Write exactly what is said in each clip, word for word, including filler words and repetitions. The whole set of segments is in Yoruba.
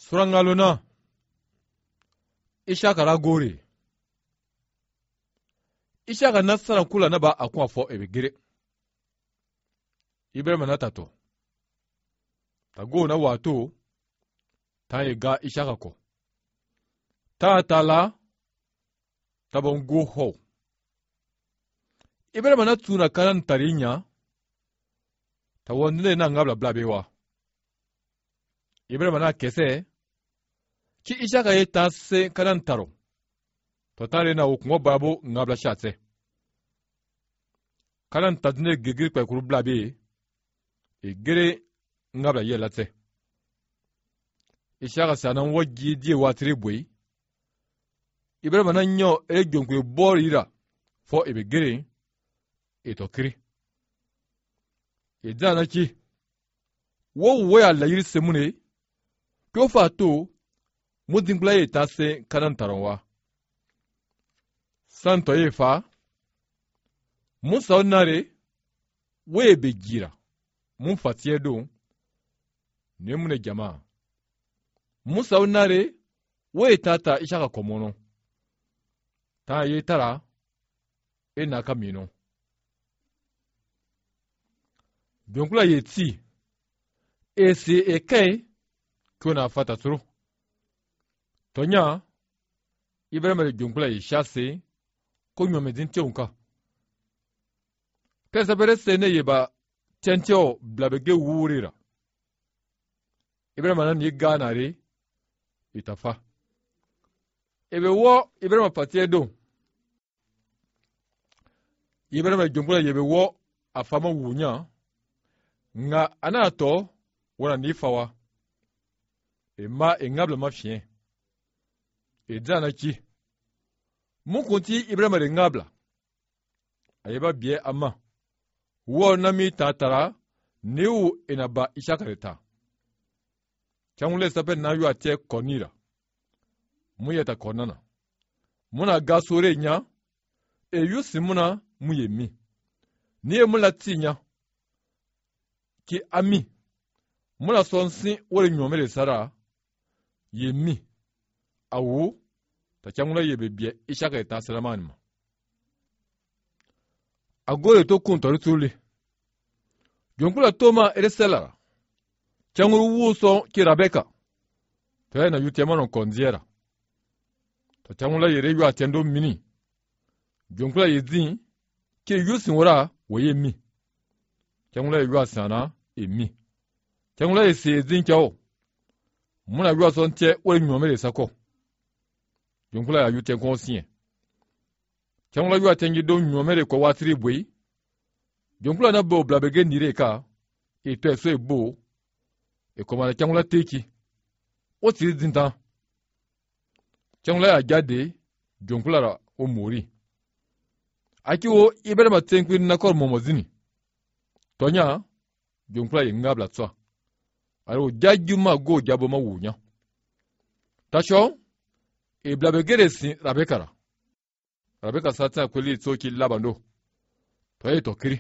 Surangalona Ishaka ragori Ishaka nasara kula naba akwa fo ebegire Ibrahim na tato Tago na wato Ta yega Ishaka ko Ta tala Tabongo ho Ibrahim na tuna kanan tarinya Ta wandile na ngabla blabewa Ibrahim na kese Ki Ishaka ye tase kanan taro Totale na ukungo babo ngabla shatse Kanan tadne gigir kwa kuru blabe E gire ngabla ye latse Ishaka sanan wagi die watiri bwe Ibrahim na nyo e gyonkwe bori ira Fo ebe gire E tokiri E dana ki Wo we ala yiri semune Kyo fato Mudinkula ye tase kanan taronwa Santo ye fa Musa onare We be gira Mun fatiye do Nemune jama Musa onare We tata Ishaka komono Ta ye tara E naka mino Donkula ye ti E se e kei Kyo na fata turu Tonya Ibrahim le donkula ye chase Ko nyome din unka Pesa bere sene yeba Tentio blabege wurira Ibrahim na ni gana re Itafa Ebe wo Ibrahim patie do Ibrahim le donkula yebe wo Afama wunya Nga anato Wana nifawa E ma e ngable ma fien E dana ki Mon konti Ibrahim le ngabla Ayeba bie ama Wo nami tatara Neu enaba Ishaka reta Chamule sape na yu atie konira Muyeta konana Muna gasore nya E yu simuna muye mi Niye mula tinya Ki ami Muna sonsi Wole nyomele sara Ye mi Awu Ta chamula yebe bie Ishaka reta salamanima Agore to kuntori tuli. Jonkula toma ereselara. Changuru wuso ki Rabeka. Toya na yutiamano konziera. To changula yere yu atendo mini. Jonkula yezin ki yusin wora woye mi. Changula yu asana e mi. Changula yese yezin chao. Muna yu asonte wole nyomele sako. Jonkula ya yutien konsien. Changula yu atengi do nyomere kwa watiri bwe. Jonkula na bo blabege nire ka. E to eso e bo. E komana changula teki. O tiri zintan. Changula ya jade. Jonkula ra o mori. Aki o ibere matenkwi na kor momozini. Tonya. Jonkula ye ngabla tsa. Aro jajuma go jabo ma wunya. Tasho. E blabege resi Rabekara. Rabeka sata kweli toki labando. Toye tokiri.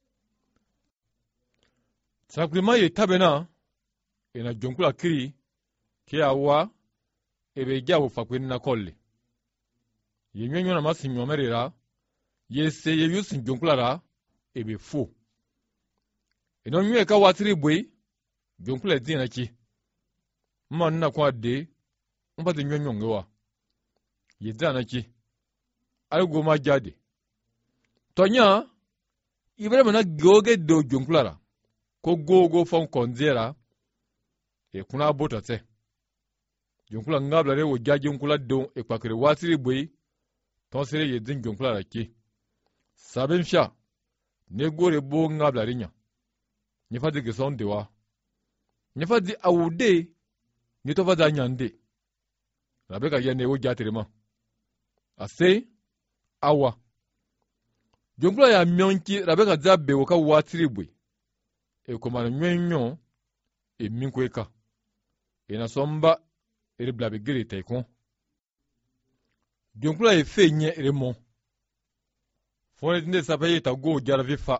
Sakrima ye tabena. Ena jonkula kiri. Ke awa. Ebe jabu fakweni na koli. Ye nyonyo na masi nyomere ra. Ye se ye yusin jonkula ra. Ebe fu. Eno nywe ka watiri bwe. Jonkula di na ki. Mma nina kwa de. Mpati nyonyo ngewa. Ye da na ki. Algo ma jade. Tonya, Ibrahim na goge do jonklara. Ko gogo fon konzera. E kuna bota te. Jonkula ngabla re wo jaji jonkula do e pakere watiri bwe. Tonsere ye din jonklara ki. Sabem sha. Ne gore bo ngabla rinya. Nyefa de geson dewa. Nyefa di awude. Nyeto da nyande. Rabeka yene wo jatirema. Ase. Awa. Jonkula ya myonki Rabeka zabe waka watiri bwe. E komana nyonyo. E minkweka. E na somba. E blabbe gire taikon. Jonkula e fe nye remon. Fone dinde sapaye ta go jaravi fa.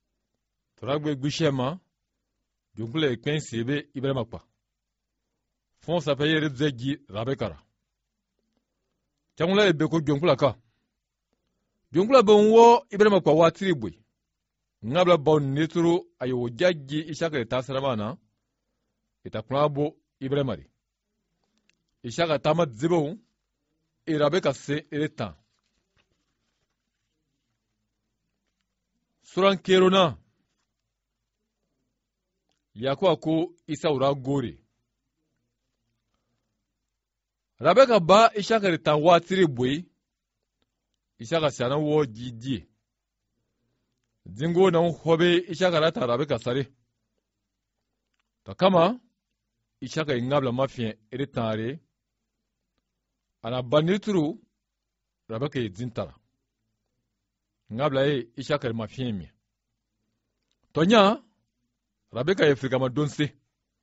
Toragwe gushema. Jonkula e kwen sebe Ibrahim akpa. fon sa peye rebzegi rabekara changula ebe ko jonkula ka jonkula be wo ibrema kwa watiri bwe ngabla bon neturu ayo jaggi ishaka tasramana itakunabo ibremari ishaka tamat zibo irabeka se ereta suran kerona yakwa ko isaura gore rabeka ba ishaka reta watiri bwe ishaka sana wo jidie zingo na hobe ishaka rata rabeka sare takama ishaka ingabla mafien eretare ana banituru rabeka zintara ngabla e ishaka mafien mi tonya rabeka Afrika madonse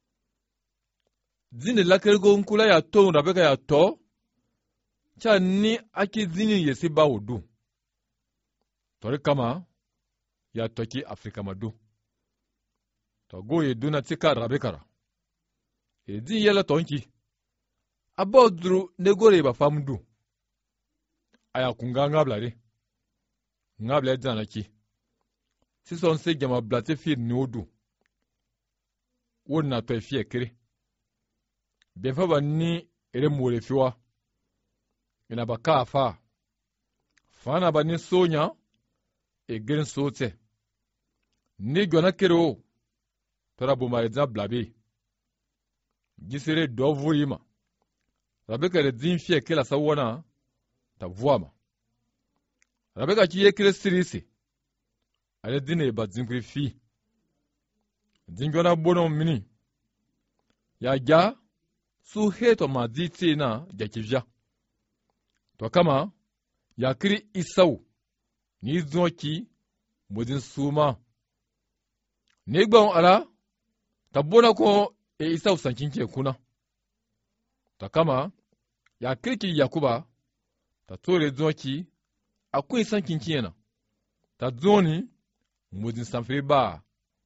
zine lakergo nkula ya to rabeka ya to cha ni aki zini yesi ba wudu tore kama ya toki Afrika madu to goye duna tika rabekara e zin yela tonki abodru negore ba famdu aya kunga ngabla re ngabla zanaki si son se gama blate fi nodu wonna to fi ekere be fa banni ere mole fiwa ina baka fa fana bani sonya e gen sote ni gona kero tora buma za blabe gisere dovu yima rabeka re din fi ekela sawana ta vuama rabeka ki yekire sirisi ale dine ba zinkri fi dingona bono mini ya ja su heto ma diti na jakivya to kama ya kiri isau ni zoki mudin suma ne gbon ala tabona ko e isau sankinke kuna to kama ya kirki yakuba ta tore zoki akwai sankinke yana ta zoni mudin sanfri ba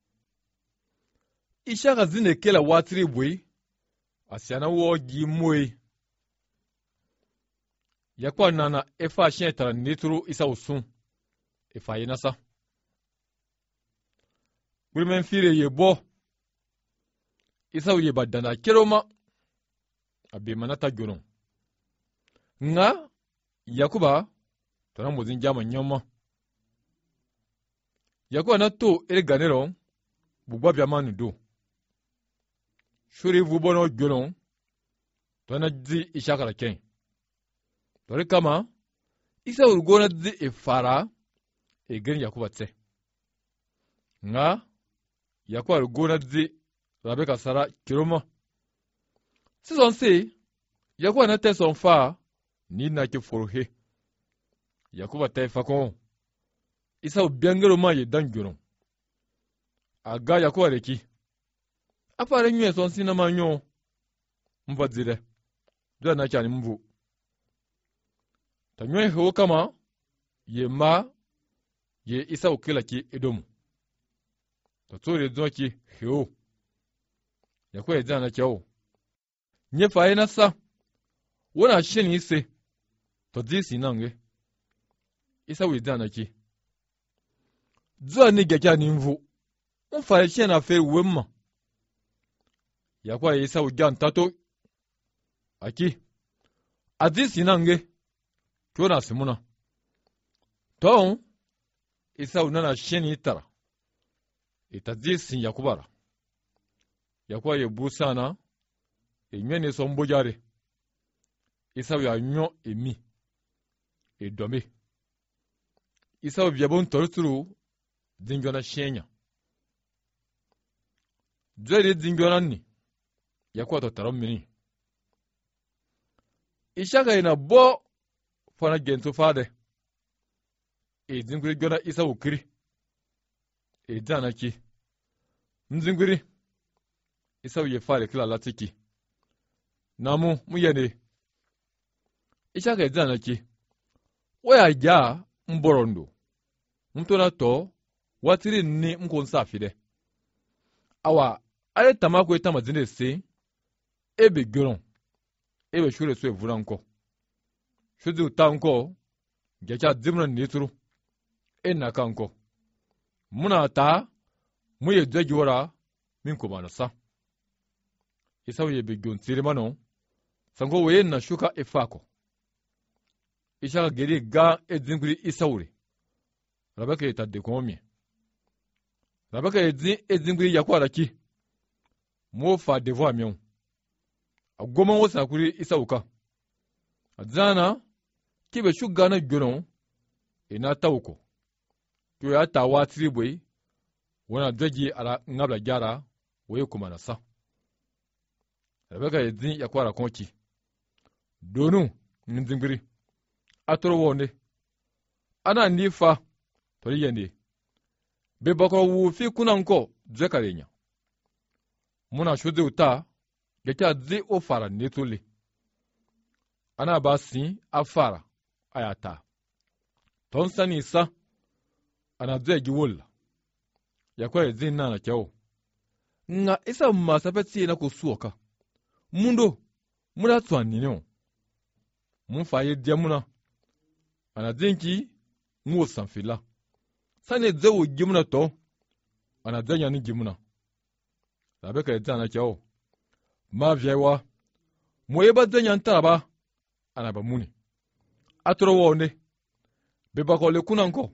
ishaka zine kela watiri bwe asiana wo gi moy yakwa nana efa shen tara netru isa usun efa yenasa gurmen fire yebo isa uye badana keroma abe manata gyonon nga yakuba tona muzin jama nyoma yakuba na to ere ganero bugba biamanu do shuri vubono gyonon tona zi ishakara ken tori kama isa urgona zi efara e gen yakuba tse nga yakuba urgona zi rabeka sara kiroma sison se yakuba na te son fa ni na ke forohe yakuba te fakon isa ubiangero ma ye dan gyonon aga yakuba reki afare nywe son sinama nyo mva zire dwa na chani mvu ta nywe ho kama ye ma ye isa ukila ki edomu ta tsore zo ki heo ya kwa zana kyao nye faye na sa wona shin ise to disi nange isa wi zana ki zo ni gakya ni mvu unfa shin na fe wemma yakwa isa ujan tato aki adisi nange kyona simuna ton isa unana sheni tara itadisi yakubara yakwa ye busana enyene sombojare isa ya nyo emi edome isa biabon torturu dingona shenya dwere dingona ni yakwa to tarom mini ishaka ina bo fana gento fade e dinguri gona isa ukiri e danaki nzinguri isa ye fare kila latiki namu muyene ishaka danaki waya ja mborondo mtona to watiri ni mkonsa fide awa ale tamako etama zinde se ebe gyonon ebe shure so vuran ko shudu tanko gacha dimna nitru enna kanko muna ta muye dwegi wara min ko manasa isaw ye be gyon tirimano sango we na shuka efako ishaka geri ga edzinguri isawre rabaka eta de komi rabaka edzi edzinguri yakwara ki mo fa devoir mion agoma wosa kuri isawuka adzana kibe shuga na gyonon ina tawuko to ya tawa tribwe wana dwegi ala ngabla jara we kuma na sa rabaka edzi yakwara konki donu nzingbiri atoro wonde ana nifa tori yende be bako wu fi kunanko dzekarenya muna shude uta geta dzi ofara netole ana basi afara ayata ton sani sa ana dwegi wolla yakwa edzi nana kyawo nga isa masapeti na kusuoka mundo muna tswani ne mun faye diamuna ana zinki ngo sanfila sane zewo gimuna to ana zanya ni gimuna labe ka zana kyawo ma vyewa moye ba zanya ntaba ana ba muni atoro wonde be bakole kunanko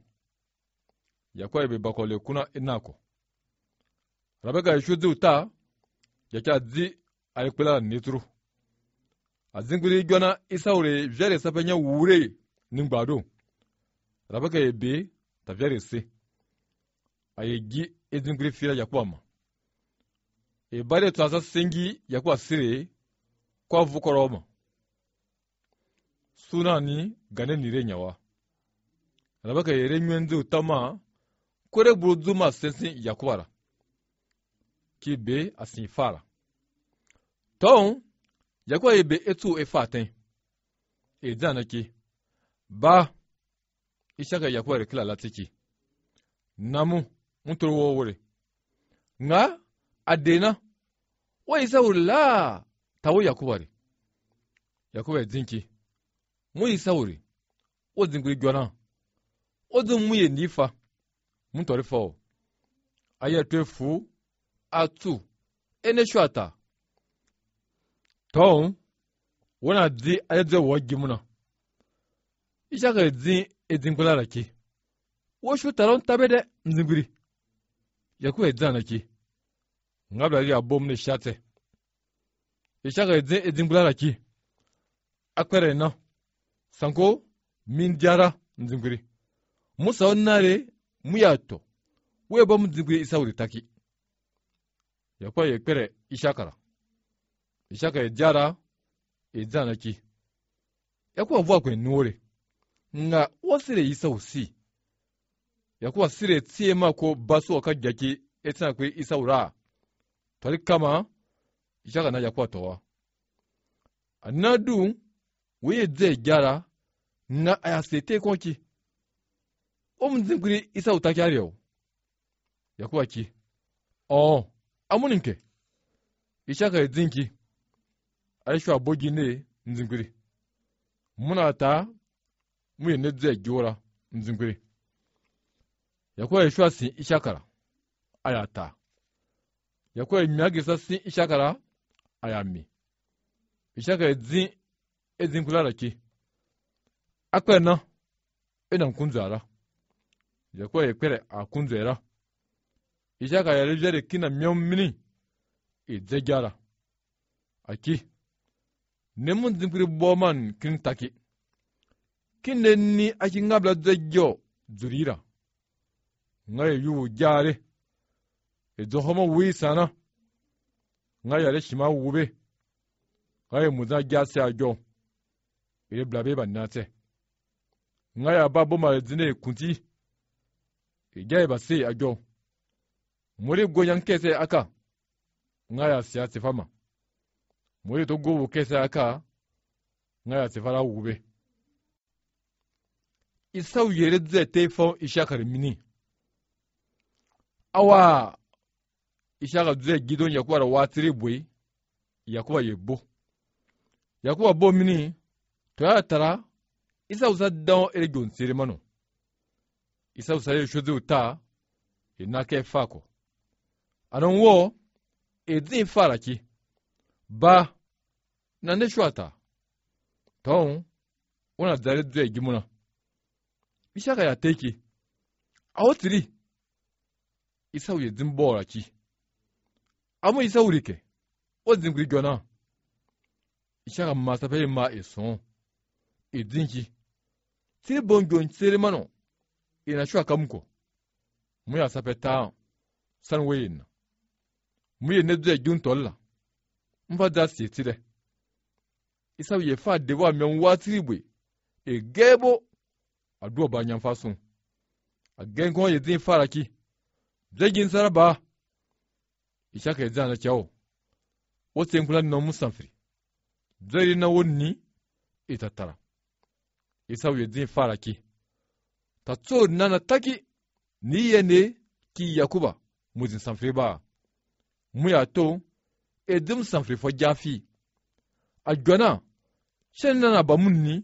yakwa be bakole kuna inako labe ka shudu ta yakya zi alikula nitru azinguri gwana isaure jere sapenya wure ningbado rabaka ebe ta jere se ayegi ezinguri fira yakwama e bare tsasa sengi yakwa sire kwa vukoroma sunani gane nire nyawa rabaka yere nyenzu tama kore buruzuma sensi yakwara kibe asinfara ton yakwa ebe etu efaten e danaki ba ishaka yakwa rekla latiki namu muntoro wore nga adena wa isa urla tawo yakware yakwa zinki mu isa uri o zinguri gwana o dum muye nifa muntori fo ayatefu atu ene shwata ton wana di ayedze wogi muna ishaka edzi edzingula laki wo shu taron tabede mzingiri yaku edzana ki ngabla ri abom ne shate ishaka edzi edzingula laki akwere na sanko min jara mzingiri musa onare muyato we bom mzingiri isawri taki yakwa yekere ishakara ishaka ejara edzana ki yakuwa vwa kwe nuore nga wasire isa usi yakuwa sire tiema ko baso wakajaki etsana kwe isa ura tari kama ishaka na yakuwa towa anadu weye dze jara nga ayasete konki omzinguri isa utaki ariyo yakuwa ki oh amuninke ishaka edzinki aishu abogi ne nzingiri muna ta muye ne dze jora nzingiri yakwa aishu asi ishakara ayata yakwa imyagi sasi ishakara ayami ishaka edzin edzinkula laki akwena ena nkunzara yakwa yekwere akunzera ishaka yarejere kina myomini idzejara aki nemun zimpiri boman kin taki kin ni aki ngabla dzejjo zurira ngaye yu jare ezo homo wisana ngaye re shima wube ngaye muza jase ajo ile blabe banate ngaye ababo ma zine kunti ejaye base ajo muri goyan kese aka ngaye siya sifama muri to go kese aka ngaye sifara wube isaw yere dze tefo ishakar mini awa ishaka dze gidon yakwara watiri bwe Yakuba ye bo. Yakuba bo mini to ya tara Isa usa dan ere gon sere mano. Isa usa ye shozi uta e na ke fako. Anon wo e din fara ki ba na ne shwata. Ton ona zare dwe gimuna. Ishaka ya teki. Awo tiri. Isa uye din bora ki. Amo Isa urike. O din gri gona. Ishaka masape ma e son. E din ki. Tiri bongon sere mano. E na shwa kamuko. Muya sape ta san weyin. Muye ne dwe gun tolla. Mfa da si tire. Isa uye fa dewa men watiri bwe. E gebo aduwa ba nyamfa sun. A gen kon ye din fara ki. Zegin saraba. Ishaka ye zana chao. O senkula no musanfri. Zeri na wonni itatara. Isa uye din fara ki. Tatso nana taki ni yene ki Yakuba muzin sanfri ba. Muya to edim sanfri fo jafi. A gwana shen nana ba munni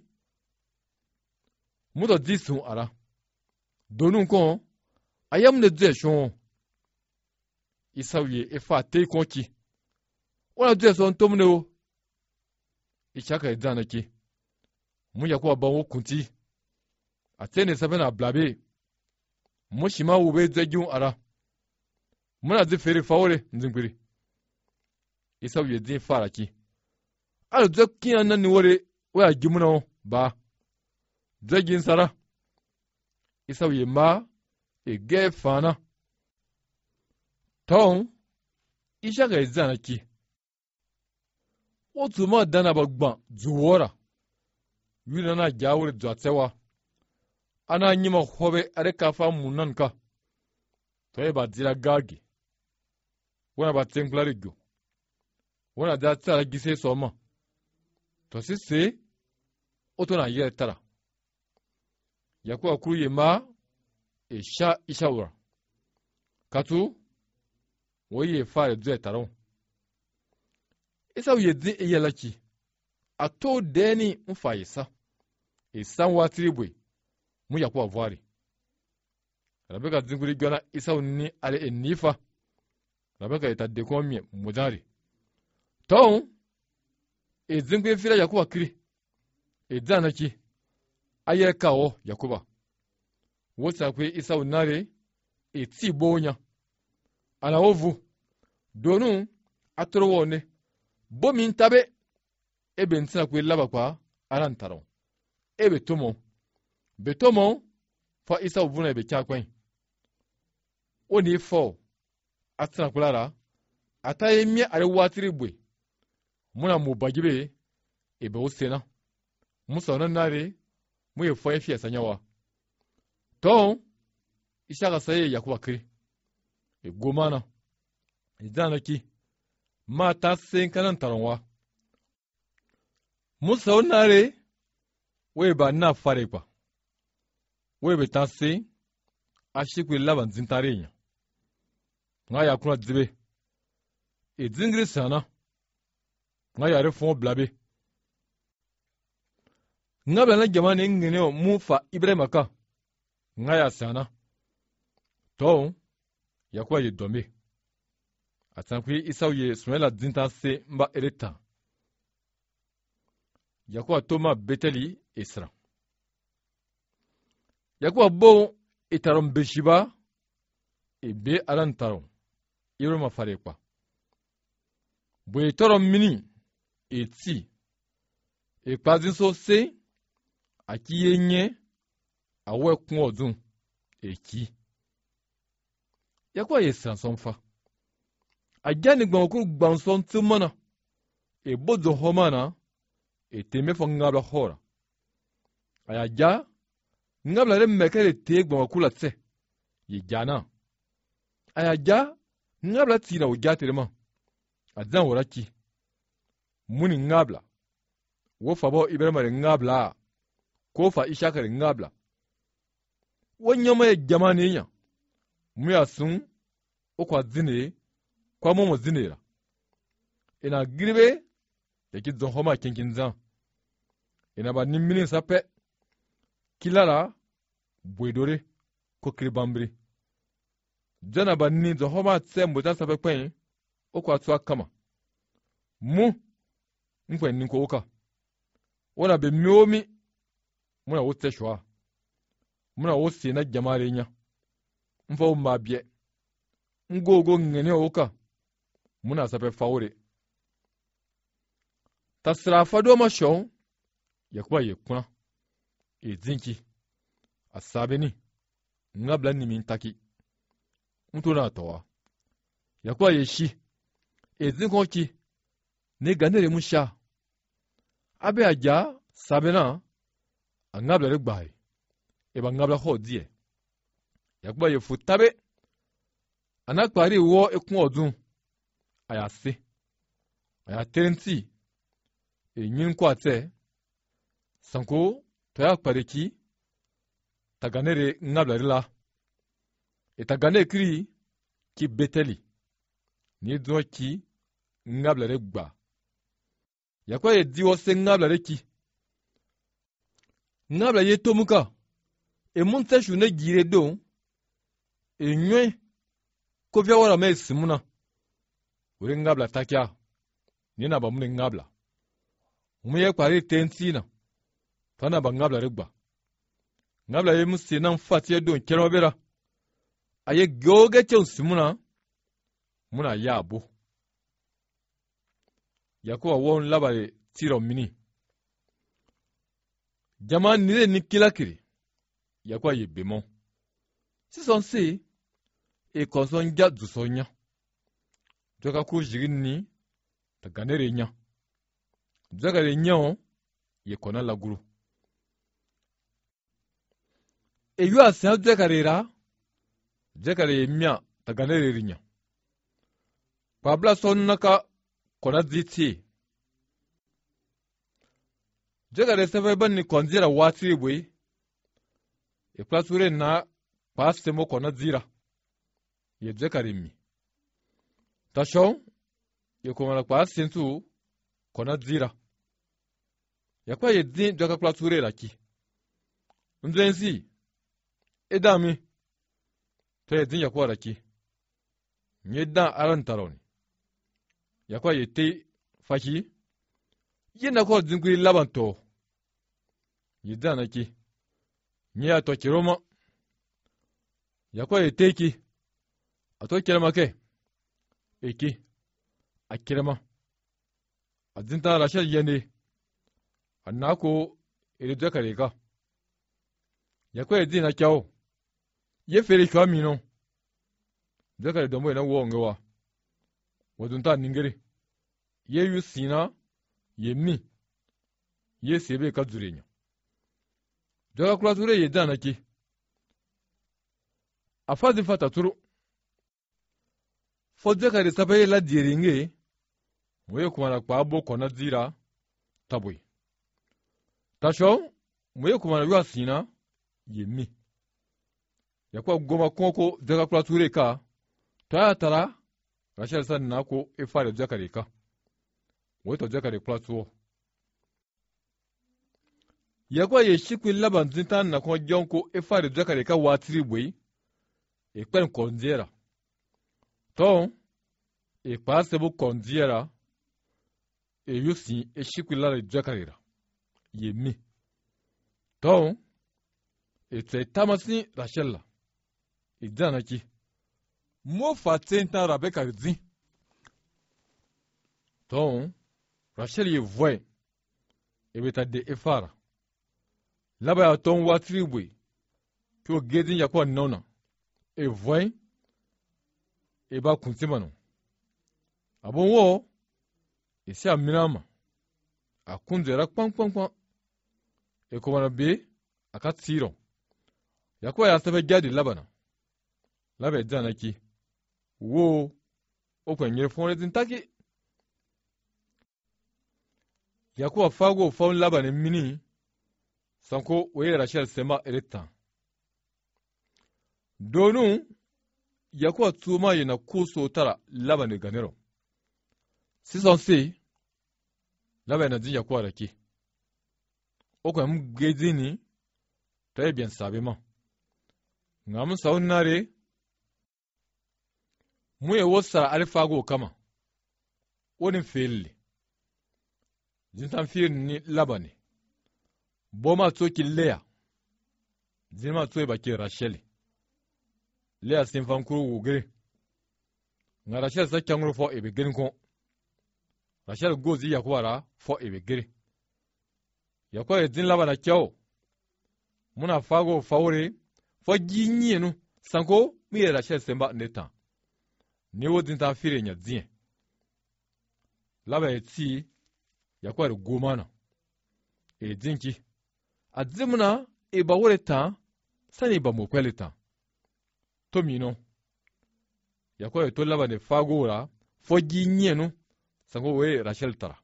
muda disun ara. Donun kon ayam ne dwe shon. Isa uye efa te konki. Wana dwe son tomne o. Ishaka ye zana ki. Mu Yakuba ba wo kunti. Atene sabe na blabe. Mu shima ube dwe gyun ara. Muna zi fere fawore nzingwiri. Isa uye din fara ki. Alo dwe kiyan nan ni wore waya gimuna o ba. Dwe gin sara. Isa uye ma e ge fana. Ton Ishaka ye zana ki. Otu ma dana ba gban zuwora. Yuna na jawure dwatsewa. Ana nyima hobe are kafa munan ka. Toye ba dira gagi. Wana ba tenklari gyo. Wana da tsara gise soma. To sise oto na yere tara. Yakuba kuru ye ma e sha ishawura. Katu woye fare dwe taron. Isa uye din eye laki. Ato deni mfa isa. E san watiri bwe. Mu Yakuba vwari. Rabeka zinguri gwana Isa unni ale e nifa. Rabeka ita dekomi mujari. Ton e zinguri fira Yakuba kiri. E dana ki. Aye kao Yakuba. Wosa kwe Isa unare e ti bonya. Ana ovu. Donu atoro wone. Bomin tabe ebe ntina kwe laba kwa aran taron. Ebe tomo. Be tomo fa Isa uvuna ebe chakwen. Oni fo atina kulara ata emye are watiri bwe. Muna mubagibe ebe osena. Musa onanare muye fo efi esanyawa. Ton Ishaka saye Yakuba kiri. E gomana. E dana ki. Ma ta sen kanan taronwa. Musa onare we ba na fare pa. We be ta se ashikwe laban zintare nya. Nga ya kuna dzibe. E zingri sana. Nga ya refon blabe. Nga bla na jamane ngene o mufa Ibrahima ka. Nga ya sana. To Yakuba ye dombe. Atankwi Isa uye sunela zinta se mba ereta. Yakuba toma beteli esra. Yakuba bon etaron beshiba ebe alan taron. Ibrahima fare kwa. Bwe toron mini eti e kwazin so se aki yenye awe kun odun eki. Yakuba ye sanson fa. Ajani gban okuru gban son tumana. E bozo homana. E teme fo ngabla hora. Ayaja. Ngabla re mekele te gban okula tse. Ye jana. Ayaja. Ngabla tina ujate rema. Adzan waraki. Muni ngabla. Wofa bo Ibrahima re ngabla. Kofa Ishaka re ngabla. Wanyama ye jamani nya. Muya sun. Okwa zine. Kwa momo zinera. ina girbe ya ki zon homa kinkin zan ina ba nimminin sape kilara bwedore ko kiribambiri jana ba ni zon homa tse mbuta sape kwen okwa tuwa kama mu nkwen ninko oka wana be miomi muna wote shwa muna wote na jamare nya mfa umabye ngogo ngene oka muna sape faure tasra fado ma shon yakuba yekuna e zinki asabeni ngabla ni mintaki mutuna towa yakuba yeshi e zinko ki ne ganere musha abe aja sabena angabla le gbai e ba ngabla ho die yakuba ye futabe anakwari wo ekun odun ayase aya tenti e nyin kwate sanko to ya pareki taganere ngabla rila e tagane kri ki beteli ni do ki ngabla re gba yakwa ye diwo se ngabla re ki ngabla ye tomuka e munte shune gire don e nywe ko vya wala me simuna uri ngabla takya ni na ba mun ngabla mu ye kwari tentina tana ba ngabla regba ngabla ye musi nan fatiye don kero bera aye goge chen simuna muna yabo yakuwa won labare tiro mini jama nire ni kilakiri yakuwa ye bemo sison si e konson ja dusonya joka ku jiginni ta ganere nya jagare nya ye kona laguru e yu asa jagare ra jagare mya ta ganere rinya pabla sonnaka kona ziti jagare sabe banni konzira wati bwe e plasure na passe mo kona zira ye jagare mi tashon ye komana kwa sentu kona zira yakwa ye din jaka plasure laki nzensi edami to ye din yakwa laki nyeda arantaron yakwa ye te fashi yena ko zinguri labanto yeda naki nya to kiroma yakwa ye teki ato kirama ke eki akirama azinta rashal yende annako ere jakare ka yakwa ye dina kyao ye fere kwa mino jakare dombo na wo ngwa wadunta ningere ye yusina ye mi ye sebe ka zurenya jaka kula zure ye dana ki afazi fata turu fo jakare sabaye la diringe moye kumana kwa abo kona zira tabwe tasho moye kumana ywa sina ye mi yakwa goma koko jaka kula zure ka taya tara rashal san nako ifare jakare ka woto jakare kula zuo yakwa ye shikwi laban zintan na kwa jonko ifare jakare ka watiri bwe e kwen konzera to e passe bu konzera e yusi e shikwi la jakare ra ye mi to e tse tamasi rashella e danaki mo fatenta rabeka zi to rachel ye voye e beta de efara laba ya ton watri bwe to gedin yakwa nona e voye e ba kuntimano abon wo e si aminama akunzera kwan kwan kwan e komana be akatsiro yakwa ya sabe gadi labana labe danaki wo okwenyere fone zintaki yakuwa fago faun labane mini sanko weye rachel sema ereta donu yakuwa tuma yana kuso tara labane ganero sisan se laba na din Yakuwa da ke o kwa mu gezi ni ta yi biyan sabi ma nga mu sawun nare mu ye wasa alifago kama wani feli jintan fiye ni laba ne boma tsoki leya zima tsoye baki rasheli leya sinfan kuru wugire nga rashel sa kyanguru fo ebe gini ko rashel gozi Yakuwa ra fo ebe gire Yakuwa ye din laba na kyau muna fago fawre fo ginyi nu sanko mi ye rashel semba netan ni wo din ta fire nya din laba ye ti Yakuwa re gomana e dinki adzimuna e ba wore tan sani ba mo kwele tan to mino Yakuwa to laba ne fago ra fo ginyi nu sanko we rashel tara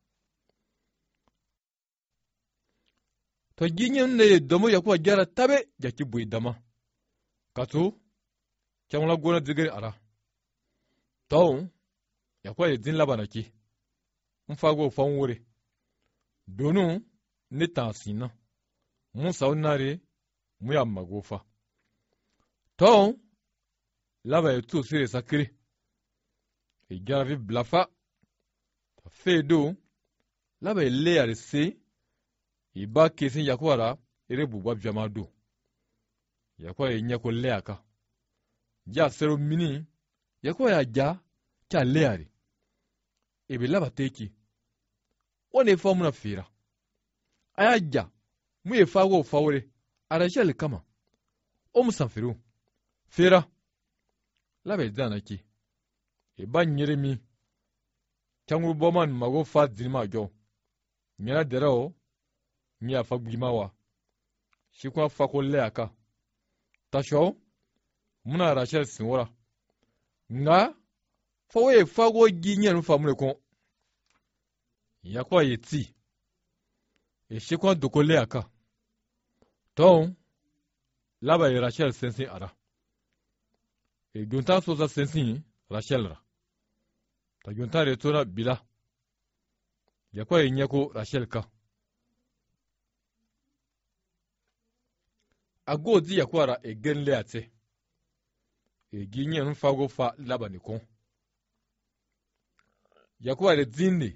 to ginyi ne domo Yakuwa gyara tabe jaki bui dama katu kyamula gona digiri ara to Yakuwa din laba na ki mfago fa wore donu ne tan sina mun saunare mu ya magofa to laba ye tu sire sakiri e gyara blafa ta fedo laba ye le yare se i ba kesin Yakuwa ra ere bugba biama do Yakuwa ye nyeko le aka ja sero mini Yakuwa ya ja kya le yare ebe laba teki wone fa muna fira aya ja mu ye fago fawre arashel kama o musanfiru fira labe dana ki e ba nyeremi tangu boman mago fa dinma jo nyara derao mi afa gbimawa shi kwa fa ko le aka tasho muna arashel sinwora nga fawe fago ginyen famule ko Yakuwa ye ti e shi kwa dokole aka to laba ye rashel sensin ara e gunta sosa sensin rashel ra ta gunta re tona bila Yakuwa ye nyeko rashel ka ago di Yakuwa ra e gen le ate e ginyen fago fa laba ni ko Yakuwa re dinne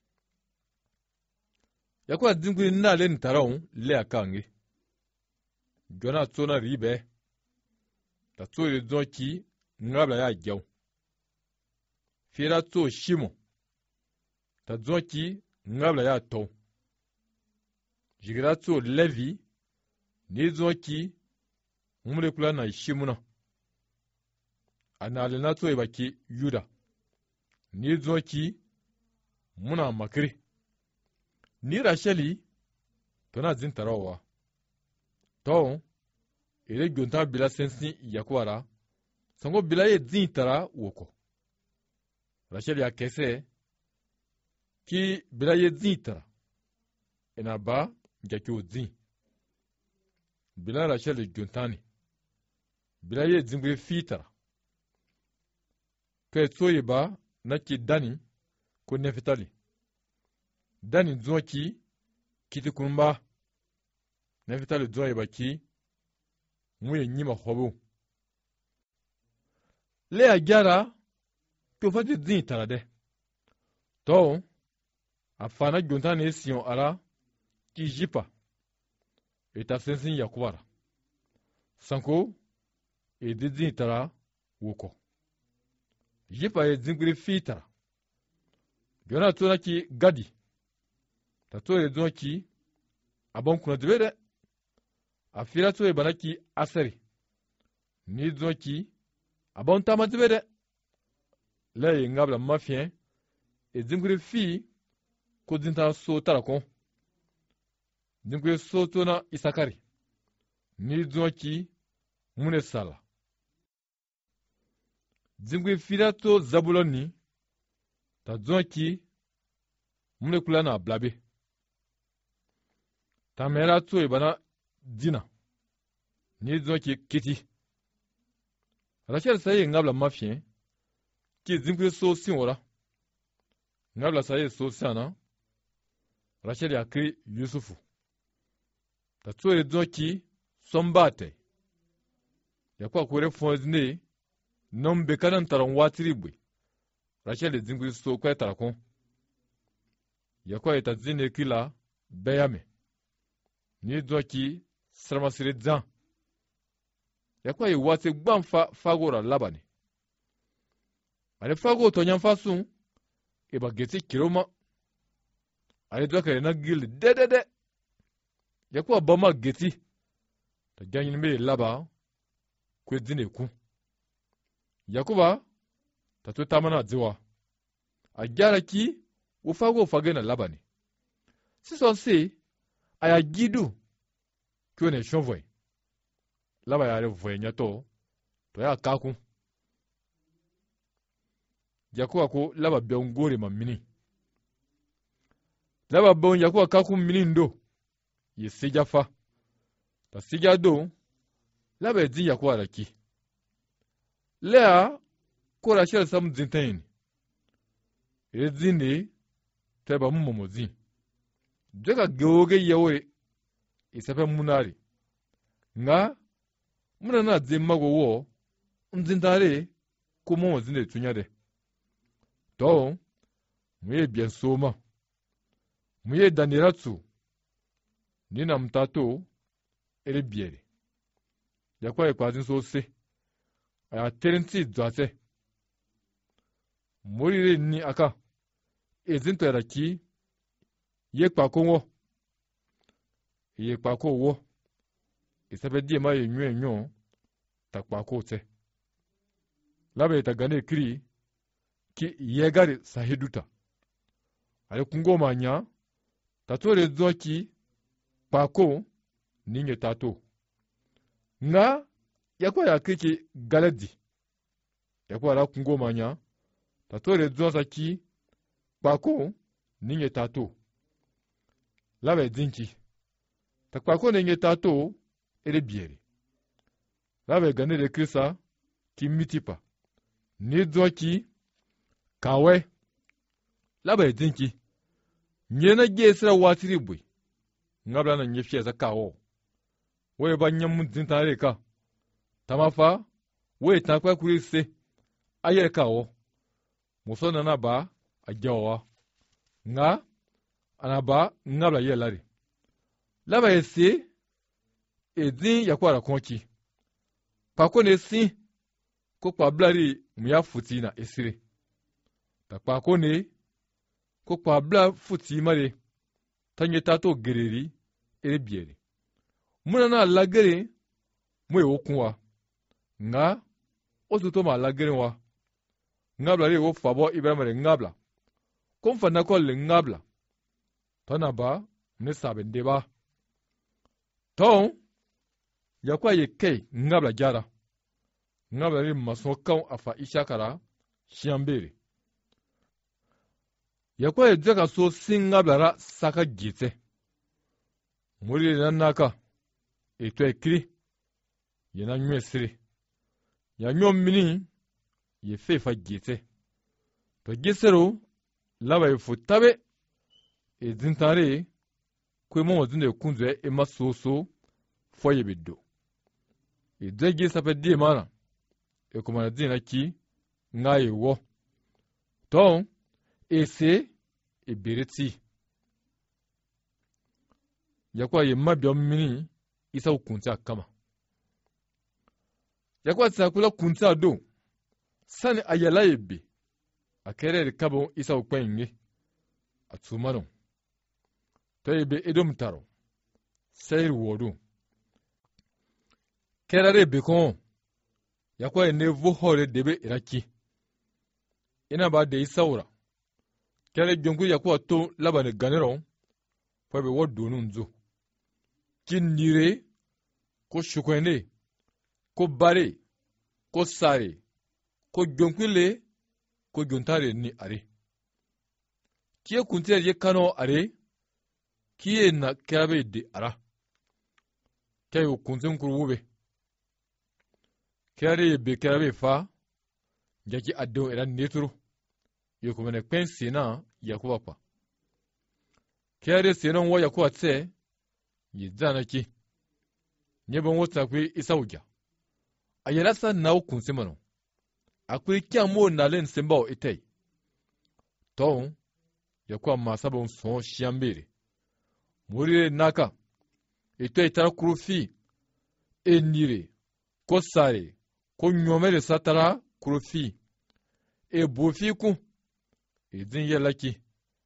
Yakuwa dingui na le ntaron le akange jona tsona ribe ta tsori zonki ngabla ya jaw fira tso shimo ta zonki ngabla ya to jigira tso levi ni zonki umre kula na shimuna anale na tso ibaki yuda ni zonki muna makri ni rasheli tona zin tarawa to ere gonta bila sensi Yakuwa ra sango bila ye zin tara woko rasheli ya kese ki bila ye zin tara ena ba jaki o zin bila rasheli gontani bila ye zingwe fitara ke tsoye ba naki dani ko nefitali dani zonki kiti kumba nefitali zoye baki muye nyima hobo le agyara ko fati zin tarade to afana gontani esion ara ki jipa eta sensin Yakuwa ra sanko e de zin tara woko jipa ye zingiri fitara jona tona ki gadi ta tore zonki abon kuna dubede a fira tore banaki asari ni zonki abon tama dubede le ngabla mafien e zingiri fi ko zinta so tarakon zingiri so tona isakari ni zonki mune sala zingiri fira to zabuloni ta zonki mune kula na blabe ta mera to ibana dina ni zonki kiti rachel sayi ngabla mafien ki zingiri so sinwora ngabla saye so sana Rachel ya kiri Yusufu ta tsore zoki sombate yakwa kure fonzne non be kanan taron watiri bwe Rachel de zinguri so kwa tarakon yakwa itazine kila beyame ni zoki sramasire zan yakwa iwase gbamfa fagora labane ale fago to nyam fasun e ba geti kiroma ale doka na gil dedede yakwa bama geti ta ganyin me laba kwe dine ku yakuba ta to tamana ziwa a gyara ki u fago fage na labane si son se aya gidu kyo ne shonvoy laba ya re voy nyato to ya kaku yakuba ko laba biongore ma mini laba bon yakuba kaku mini ndo ye sija fa ta sija do laba edin yakuba raki lea ko Rachel sam zintain ezini teba mumomozi deka geoge yawe isape munari nga muna na zimmago wo nzintare ko momozi ne tunyade to muye bien soma muye daniratsu nina mtato ere biere yakwa ekwazin so se aya terenti dzase morire ni aka ezinto eraki ye kpakonwo ye kpako wo isabe die ma ye nwe nyo ta kpako te labe ta gane kiri ki yegari sahiduta ale kungo manya tatore zoki kpako ninge tato nga yakwa ya kiki galadi yakwa la kungo manya tatore zosa ki kpako ninge tato labe dinki ta kpako ninge tato ere biere labe gane de krisa ki mitipa ni zoki kawe labe dinki nyena gesira watiri bwe ngabla na nyefia za kawo we banyam mudintare ka tamafa we takwa kurise ayer kawo musona na ba ajawa nga anaba ngabla yelari laba ese edin yakwara konki pako ne si ko pablari muya futi na esire ta pako ne ko pabla futi mare tanye tato gereri ere biere muna na lagere mwe okunwa nga otuto ma lagere wa ngabla re wo fabo ibramare ngabla konfa na ko le ngabla tana ba ne sabe ndeba ton yakwa ye kei ngabla jara ngabla re maso kan afa ishakara shiambere yakwa ye jaka so singabla ra saka gite muri nanaka eto ekri yena nywe siri ya nyom mini ye fefa gite to gisero laba ye futabe e zintare kwe mo zinde kunze e masoso foye biddo e dege sape die mana e kuma dina ki ngaye wo ton ese e bereti yakwa ye mabiom mini isa ukunta kama yakwa tsakula kunta do sani ayala yebe akere kabo isa ukwenye atsumano to yebe edom taro sayir wodo kerare bekon yakwa nevo hore debe iraki ina ba de isaura kere jongu yakwa to labane ganero fabe wodo nunzo kinire ko shukwene ko bare ko sare ko jonkwile ko jontare ni are kiye kuntiya ye kano are kiye na kerabe de ara kayo kuntin kurube kere be kerabe fa jaki addo eran neturu yo kuma ne pense na Yakuba kwa. Kere senon wa Yakuba tse yi zana ki. Nyebon wata kwe isa uja. Ayelasa na ukun semano. Akwe kya mo na len sembao itay. Ton Yakuba masabon son shiambere. Murire naka. Ito itara kurufi. Enire. Ko sare. Ko nyomere satara kurufi. E bufi ku. E zin yelaki.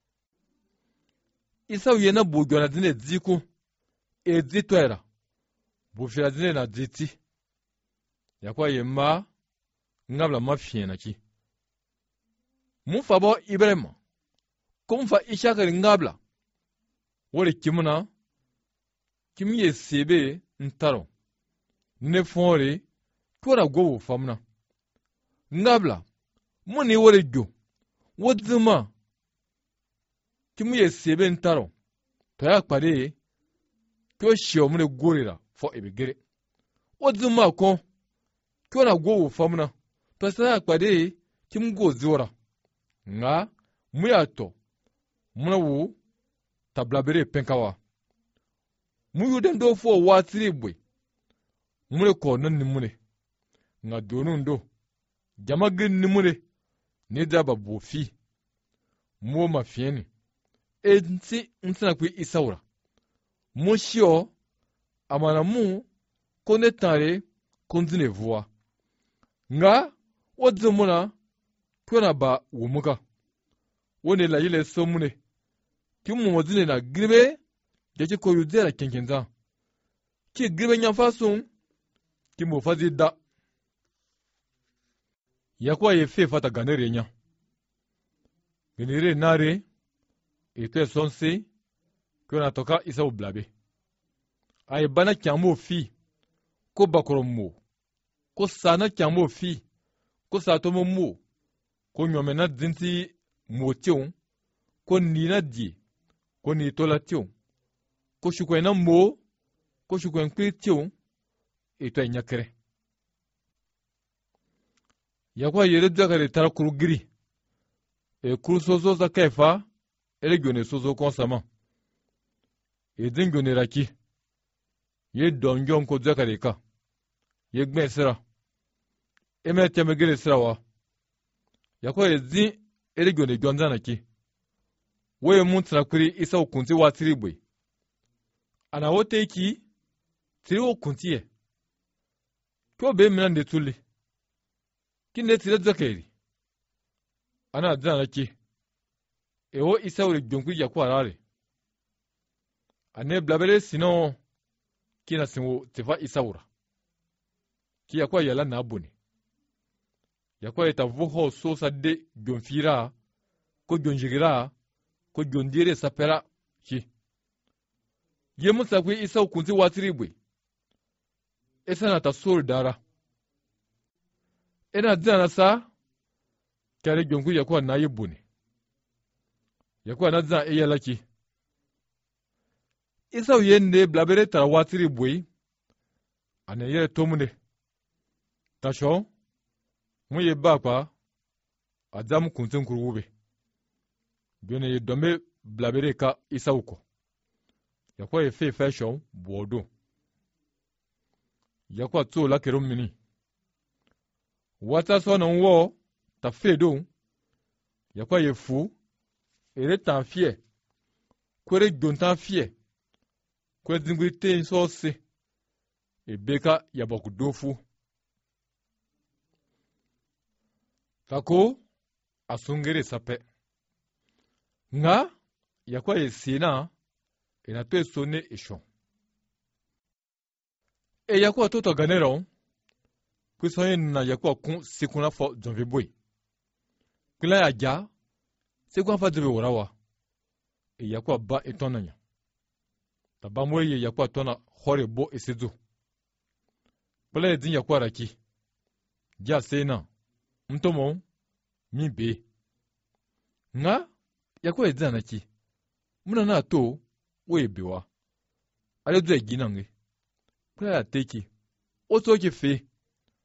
Isa uyena bugyo na zine ziku. E zito era. Bufi na zine na ziti. Yakuba yema. Ngabla mafie na ki. Mufa bo Ibrahima. Kumfa ishakari ngabla. Wole kimuna. Kimi ye sebe ntaro. Ne fonre. Kwara gowo famna. Ngabla. Muni wole gyo. Wadzuma. Kimi ye sebe ntaro. Toya kpade. Kyo shio mune gorira. Fo ebegere. Wadzuma kon. Kwara gowo famna. Toya kpade. Kim go zora. Nga. Muyato. Muna wu. Tablabere penkawa. Muyu den do fo watiri bwe. Mune ko nan ni mune. Nga donun do. Jamagin ni mune. Ne daba bofi. Mo mafieni. E nti ntina kwe isaura. Mo shio. Amana mu. Kone tare. Kondine vua. Nga. Wadzumuna. Kwena ba wumuka. Wone la yile so mune. Kimu mwazine na gribe. Yaki koyu zera kenkenza. Ki gribe nyanfasun. Kimu fazi da. Yakuba ye fe fata ganere nya. Genere nare. Ete sonse. Kwena toka isa ublabe. Aye bana kyamo fi. Ko bakoro mo. Ko sana kyamo fi. Ko satomo mo. Ko nyomena zinti mo tion. Ko nina di. Ko ni tola tion. Ko shukwen na mo. Ko shukwen kwe tion. Eto nyakere. Yakuba yere dzakare tara kuru giri. E kuru sozo za kaifa. Ele gyone sozo konsama. E zin gyone raki. Ye donjon ko dzakare ka. Ye gben sira. Eme teme gire sira wa. Yakuba ye zin ele gyone gyonzana ki. Weye muntra kuri isa ukunti wa tiribwe. Ana wote ki. Tiri ukunti ye. Kwa be minan de tuli. Kine tiri dzakari. Ana dzana ki. Ewo isa uri gyonku Yakuba rare. Ane blabere sino. Kina sinwo tifa isa ura. Ki Yakuba yala na abuni. Yakuba yeta vuho sosa de gyonfira. Ko gyonjigira. Ko gyondire sapera. Ki. Ye musa kwe isa ukunti watiribwe. Esa na tasori dara. Ena dzana sa. Kare gyonku Yakuba na yibuni. Yakuba na dzana eya laki. Isa uyende blabere tara watiribwe. Ane yere tomune. Tasho. Mwenye bakwa. Adamu kuntin kuruwe. Gyone ye dombe blabere ka isa uko. Yakuba ye fe fashion bodo. Yakuba tso la kero mini. Wata so na nwo ta fe do. Yakuba ye fu. Ere tan fie. Kwere gyontan fie. Kwe zingwi te so se. E beka yabaku dofu. Tako asungere sape. Nga Yakuba ye sina. Ena to esone eshon. E Yakuba toto ganero. Kwisoye na Yakuba kun sikuna fo zonvibwe. Kila ya ja. Sikuna fa zebe warawa. E Yakuba ba etonanya. Tabamwe ye Yakuba tona hore bo esizu. Kila ya zin Yakuba raki. Ja sena. Mtomo. Mi be. Nga Yakuba ye zana ki. Muna na to. We bewa. Ale dwe ginange. Kula ya teki. Oso ki fe.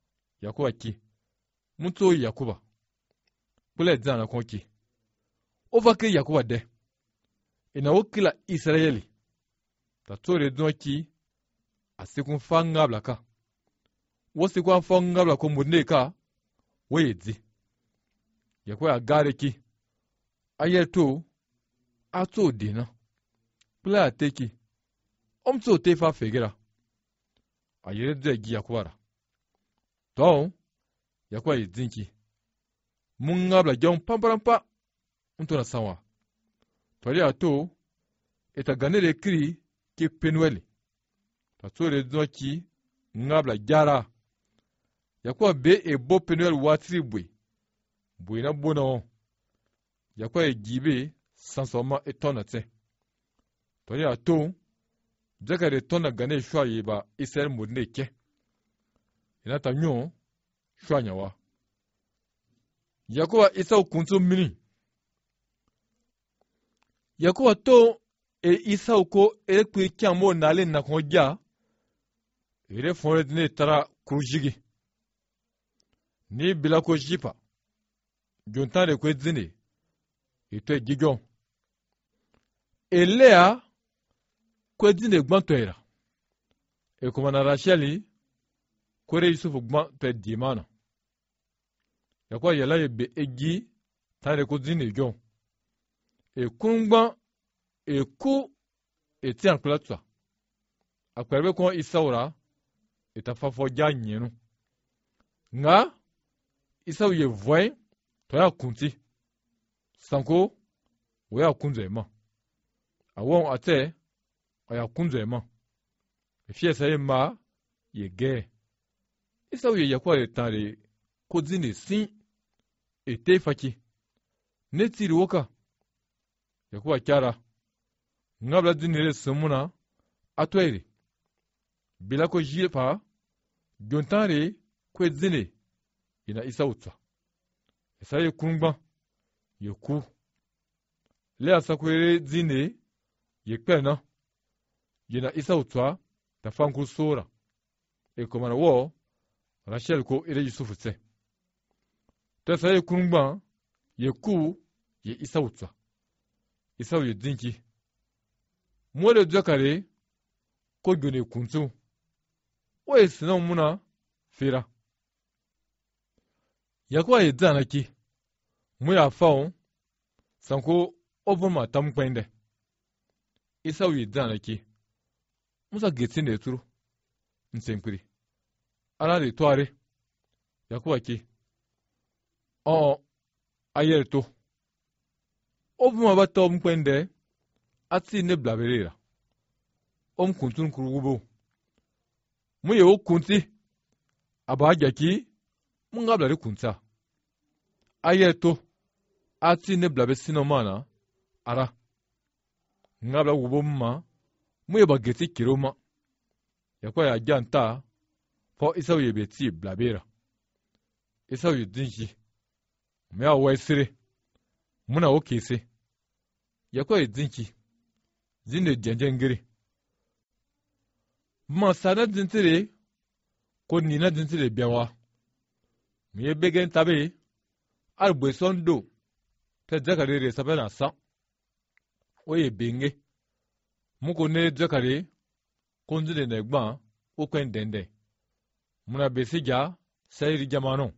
Yakuba ki. Muto Yakuba. Kula ya zana kon ki. ovake Yakuba de ina wokila Israeli ta tore doki asikun fangabla ka wosi kwa fangabla ko mudne ka weyedzi Yakuba agare ki ayeto ato dina pla teki omso tefa fegera ayere de Yakuba to Yakuba yedzinki mungabla jom pamparampa untona sawa tori ato eta ganere kiri ki Penueli ta tore doki ngabla jara Yakuba be e bo Penuel watri bwe bwe na bona o Yakuba e gibe sansoma etona te tori ato jakare tona gane shwa yeba Israel mudne ke ina ta nyo shwa nyawa Yakuba isa kuntu mini Yakuba to e isa ko e kwe kyamo nale na konja ere fore dine tara kurujigi ni bila ko jipa jontare kwe zine ito gigon elea kwe zine gbantoera e kuma na Racheli kwere Yusufu gbantoe dimana Yakuba yala yebe egi tare ko zine jon e kungba e ku eti anklatwa akwerbe ko Isaura etafafo ja nyenu nga Isau ye voin to ya kunti sanko we ya kunzo ema awon ate aya kunzo ema efie saye ma ye ge Isau ye Yakuba ye tare ko zine sin ete faki netiri woka Yakuba kyara ngabla dinire semuna atwere bila ko jipa jontare kwe zine ina Isau tsa esaye kungba yeku le asakwere zine yekpena yina Isau tsa ta fanku sora e komana wo Rachel ko ere Yusufu tse ta saye kungba yeku ye Isau tsa Isau ye dinki mwele jakare ko gune kuntu oye sina muna fira Yakuba ye zana ki mu ya faun sanko ovuma tamkwende Isau ye zana ki musa getsine turu nsempiri ala de toare Yakuba ki o ayerto ovuma batom kwende ati ne blaberera om kuntun kurugo mu ye okunti abaja ki munga blare kunta ayeto ati ne blabe sinomana ara ngabla wubomma mu ye bageti kiroma Yakuba ya janta fo Isau ye beti blabera Isau ye dinki me a wesire muna okese Yakuba ye dinki zinde jenjengiri ma sana dintire ko nina dintire biawa mi begen tabe albwe sondo te jakare re sabena sa oye benge muko ne jakare konzide ne gba o kwendende muna besija sayri jamano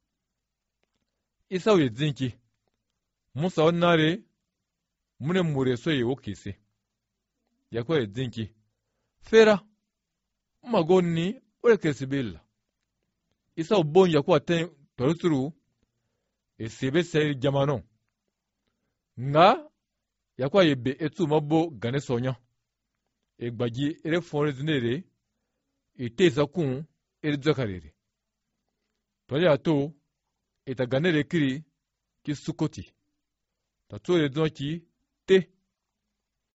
Isau ye zinki musa onare mune mure soye okese Yakuba ye zinki fera magonni ole kesibilla Isau bon Yakuba ten toruturu e sebe sayri jamano nga Yakuba ye be etu mabo gane sonya e gbaji ere fore zinere e tesa kun ere zakarere tole ato eta ganere kiri ki sukoti ta tore donki te